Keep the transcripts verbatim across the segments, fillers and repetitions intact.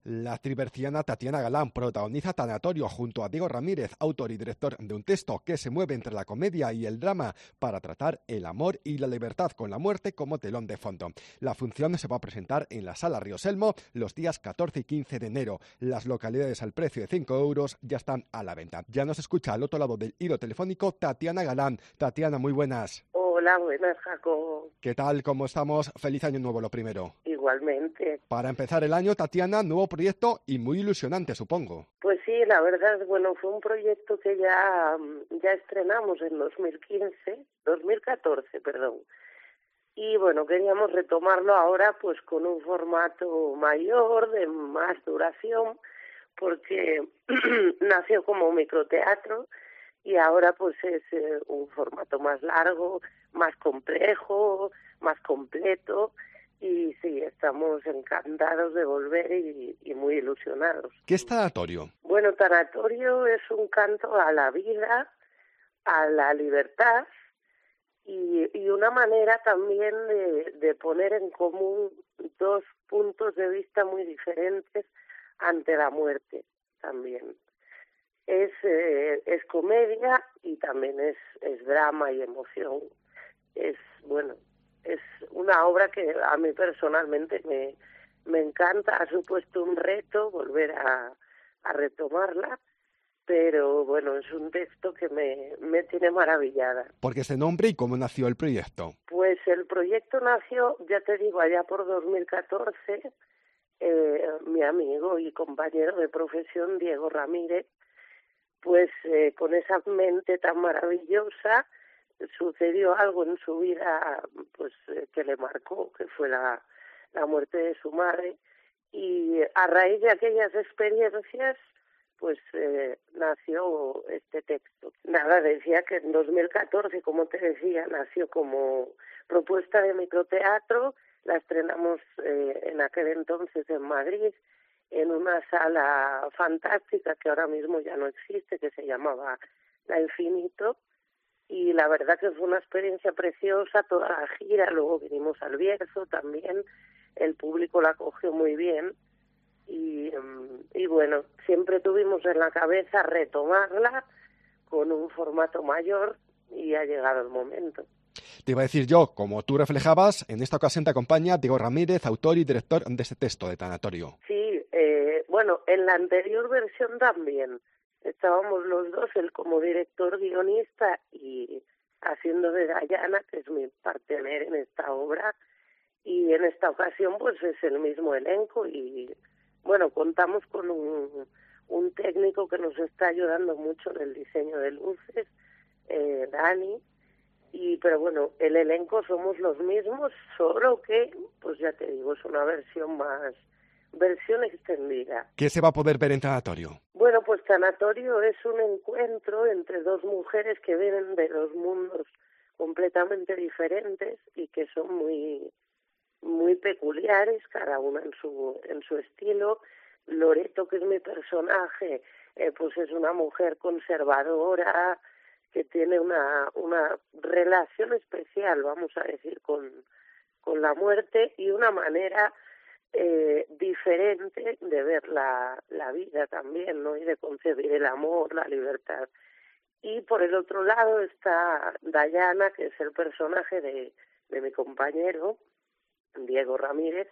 La actriz berciana Tatiana Galán protagoniza Tanatorio junto a Diego Ramírez, autor y director de un texto que se mueve entre la comedia y el drama para tratar el amor y la libertad con la muerte como telón de fondo. La función se va a presentar en la Sala Río Selmo los días catorce y quince de enero. Las localidades al precio de cinco euros ya están a la venta. Ya nos escucha al otro lado del hilo telefónico Tatiana Galán. Tatiana, muy buenas. Hola, buenas, Jacobo. ¿Qué tal? ¿Cómo estamos? Feliz año nuevo, lo primero. Igualmente. Para empezar el año, Tatiana, nuevo proyecto y muy ilusionante, supongo. Pues sí, la verdad, bueno, fue un proyecto que ya, ya estrenamos en dos mil quince, dos mil catorce, perdón. Y bueno, queríamos retomarlo ahora pues con un formato mayor, de más duración, porque nació como un microteatro y ahora pues es eh, un formato más largo, más complejo, más completo. Y sí, estamos encantados de volver y, y muy ilusionados. ¿Qué es Tanatorio? Bueno, Tanatorio es un canto a la vida, a la libertad y, y una manera también de, de poner en común dos puntos de vista muy diferentes ante la muerte también. Es, eh, es comedia y también es, es drama y emoción. Es, bueno... Es una obra que a mí personalmente me, me encanta, ha supuesto un reto volver a, a retomarla, pero bueno, es un texto que me, me tiene maravillada. ¿Por qué ese nombre y cómo nació el proyecto? Pues el proyecto nació, ya te digo, allá por dos mil catorce, eh, mi amigo y compañero de profesión, Diego Ramírez, pues eh, con esa mente tan maravillosa, sucedió algo en su vida pues eh, que le marcó, que fue la, la muerte de su madre, y a raíz de aquellas experiencias pues eh, nació este texto. Nada, decía que en dos mil catorce, como te decía, nació como propuesta de microteatro, la estrenamos eh, en aquel entonces en Madrid, en una sala fantástica que ahora mismo ya no existe, que se llamaba La Infinito, y la verdad que fue una experiencia preciosa toda la gira. Luego vinimos al Bierzo también, el público la acogió muy bien y, y bueno, siempre tuvimos en la cabeza retomarla con un formato mayor y ha llegado el momento. Te iba a decir yo, como tú reflejabas, en esta ocasión te acompaña Diego Ramírez, autor y director de este texto de Tanatorio. Sí, eh, bueno, en la anterior versión también estábamos los dos, él como director guionista y haciendo de Dayana, que es mi partener en esta obra, y en esta ocasión pues es el mismo elenco y bueno, contamos con un, un técnico que nos está ayudando mucho en el diseño de luces, eh, Dani, y pero bueno, el elenco somos los mismos, solo que, pues ya te digo, es una versión más... versión extendida. ¿Qué se va a poder ver en Tanatorio? Bueno, pues Tanatorio es un encuentro entre dos mujeres que vienen de dos mundos completamente diferentes y que son muy muy peculiares, cada una en su en su estilo. Loreto, que es mi personaje, eh, pues es una mujer conservadora que tiene una una relación especial, vamos a decir, con con la muerte y una manera Eh, diferente de ver la, la vida también, ¿no? Y de concebir el amor, la libertad. Y por el otro lado está Dayana, que es el personaje de, de mi compañero, Diego Ramírez,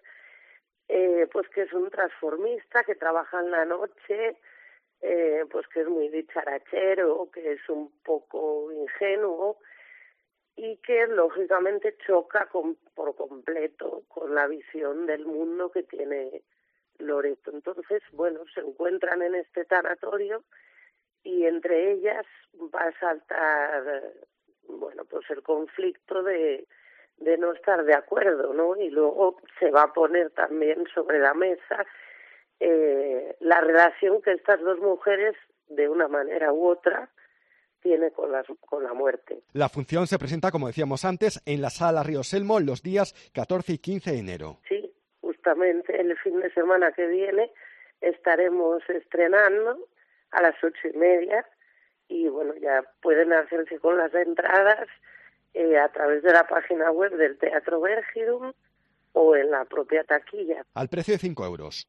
eh, pues que es un transformista que trabaja en la noche, eh, pues que es muy dicharachero, que es un poco ingenuo, y que lógicamente choca con, por completo con la visión del mundo que tiene Loreto. Entonces, bueno, se encuentran en este tanatorio y entre ellas va a saltar, bueno, pues el conflicto de, de no estar de acuerdo, ¿no? Y luego se va a poner también sobre la mesa eh, la relación que estas dos mujeres, de una manera u otra, tiene con, las, con la muerte. La función se presenta, como decíamos antes, en la Sala Río Selmo los días catorce y quince de enero. Sí, justamente el fin de semana que viene estaremos estrenando a las ocho y media y bueno, ya pueden hacerse con las entradas eh, a través de la página web del Teatro Vergidum o en la propia taquilla. Al precio de cinco euros. Sí,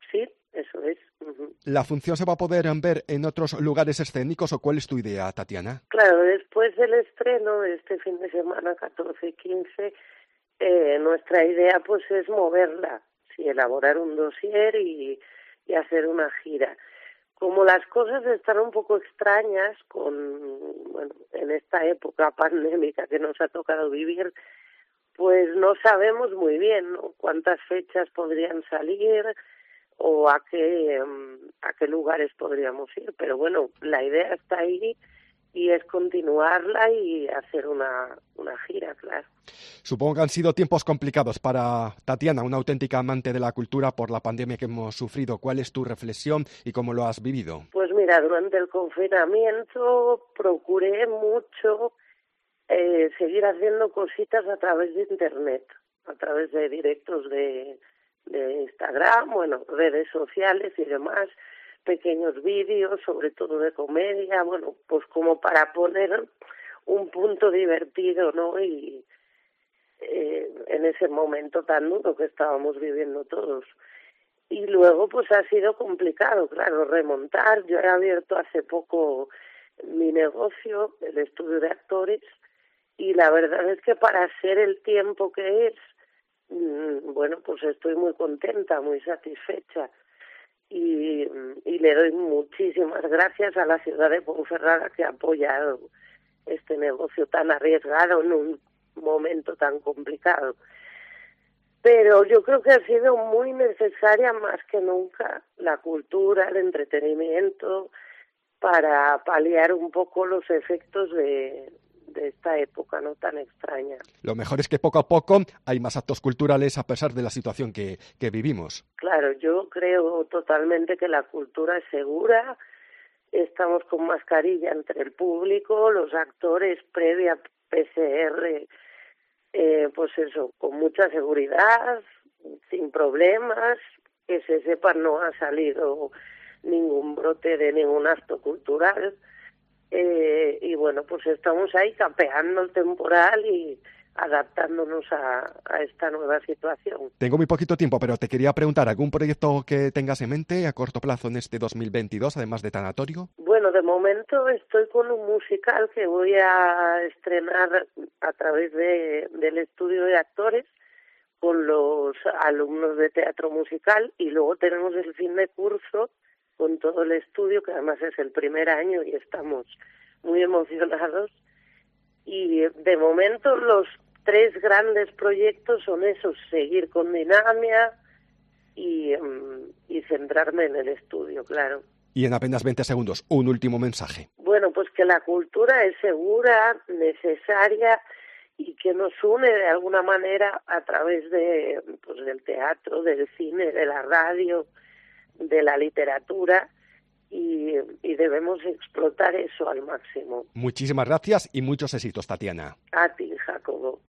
eso es. Uh-huh. ¿La función se va a poder ver en otros lugares escénicos o cuál es tu idea, Tatiana? Claro, después del estreno de este fin de semana, catorce y quince, eh, nuestra idea pues es moverla, sí, elaborar un dossier y, y hacer una gira. Como las cosas están un poco extrañas con, bueno, en esta época pandémica que nos ha tocado vivir, pues no sabemos muy bien, ¿no?, cuántas fechas podrían salir o a qué a qué lugares podríamos ir, pero bueno, la idea está ahí y es continuarla y hacer una una gira, claro. Supongo que han sido tiempos complicados para Tatiana, una auténtica amante de la cultura por la pandemia que hemos sufrido. ¿Cuál es tu reflexión y cómo lo has vivido? Pues mira, durante el confinamiento procuré mucho eh, seguir haciendo cositas a través de internet, a través de directos de, de Instagram, bueno, redes sociales y demás, pequeños vídeos, sobre todo de comedia, bueno, pues como para poner un punto divertido, ¿no? Y eh, en ese momento tan duro que estábamos viviendo todos. Y luego pues ha sido complicado, claro, remontar. Yo he abierto hace poco mi negocio, el estudio de actores, y la verdad es que para ser el tiempo que es, mmm, bueno, pues estoy muy contenta, muy satisfecha. Y, y le doy muchísimas gracias a la ciudad de Ponferrada que ha apoyado este negocio tan arriesgado en un momento tan complicado. Pero yo creo que ha sido muy necesaria más que nunca la cultura, el entretenimiento, para paliar un poco los efectos de, de esta época no tan extraña. Lo mejor es que poco a poco hay más actos culturales a pesar de la situación que, que vivimos. Claro, yo creo totalmente que la cultura es segura. Estamos con mascarilla entre el público, los actores previa P C R, eh, pues eso, con mucha seguridad, sin problemas, que se sepa no ha salido ningún brote de ningún acto cultural, eh, y bueno, pues estamos ahí capeando el temporal y adaptándonos a, a esta nueva situación. Tengo muy poquito tiempo, pero te quería preguntar, ¿algún proyecto que tengas en mente a corto plazo en este dos mil veintidós, además de Tanatorio? Bueno, de momento estoy con un musical que voy a estrenar a través de, del estudio de actores con los alumnos de teatro musical, y luego tenemos el fin de curso con todo el estudio, que además es el primer año y estamos muy emocionados. Y de momento los tres grandes proyectos son esos: seguir con Dinamia y, y centrarme en el estudio, claro. Y en apenas veinte segundos, un último mensaje. Bueno, pues que la cultura es segura, necesaria y que nos une de alguna manera a través de, pues, del teatro, del cine, de la radio, de la literatura, y, y debemos explotar eso al máximo. Muchísimas gracias y muchos éxitos, Tatiana. A ti, Jacobo.